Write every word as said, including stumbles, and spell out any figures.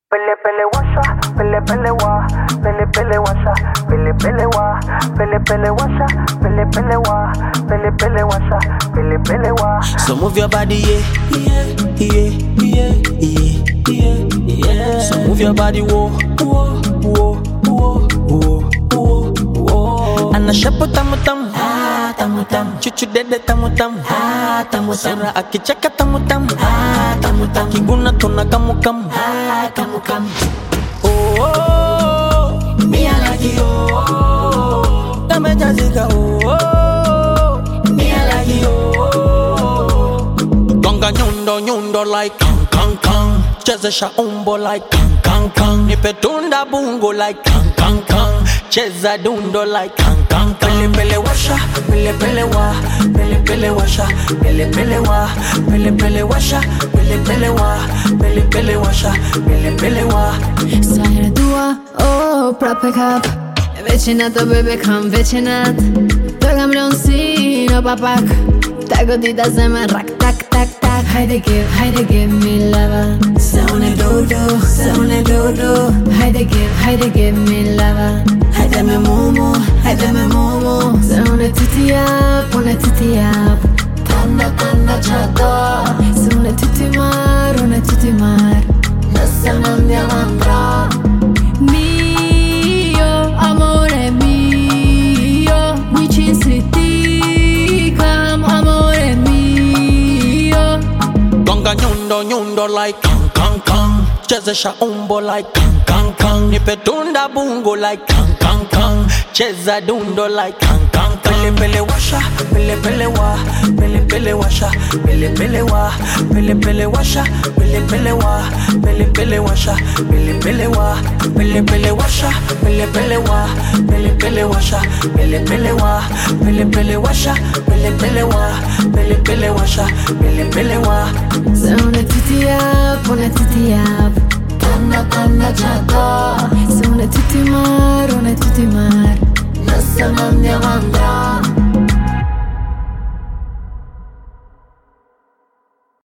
Pele pele washa, pele pele wa, pele pele washa, pele pele wa, pele pele washa, pele pele wa, pele pele washa, pele pele wa. So move your body, yeah, yeah, yeah, yeah, yeah, yeah, yeah. So move your body, whoa, whoa, whoa, whoa, whoa, whoa, whoa. Ana shapo tamu tamu, ah tamu tamu. Chuchu dede tamu tamu, ah tamu tamu. Sera akicheka tamu tamu, ah tamu tamu. Kiguna tuna kamu kamu, ah kamu kamu. Oh, oh, me I like you. Oh, kame jazika. Oh, oh, me I like you. Oh, gonga nyundo nyundo like kang kang kang. Chezesha umbo like kang kang kang. Nipe tunda bungo like kang kang kang. Cheza dundo like kang kang kang. Pele pele washa, pele pele wa, pele pele washa, pele pele wa, pele pele washa, pele pele wa, pele pele washa, pele pele wa. Sajrë dua, oh, prap e kap Vecinat, oh bebe kam vecinat Do kam lënë si në papak Ta godita zemën rak tak tak tak Hajde give, hajde give me lava Se unë e do do, se unë e do do Hajde give, hajde give me lava Hajde me mumu, hajde me mumu Se unë e ty t'i jap, unë e ty t'i jap Tana, tana qato Se unë e ty t'i mar, unë e ty t'i mar Nëse më ndjama ndra Mio, amore mio Mi qinë si ti kam, amore mio Gonga nyundo nyundo like kang kang kang. Chezesha umbo like kang kang kang. Nipe tunda bungo like kang kang kang. Cheza dundo like kang kang kang. Pele pele washa, pele pele wa, pele pele washa, pele pele wa, pele pele washa, pele pele wa, pele pele washa, pele pele wa, pele pele washa, pele pele wa, pele pele washa, pele pele wa, pele pele washa, pele pele wa, pele pele washa, pele pele wa. Se unë e ty t'i jap, unë e ty t'i jap Tana, tana qato Se unë e ty t'i mar, unë e ty t'i mar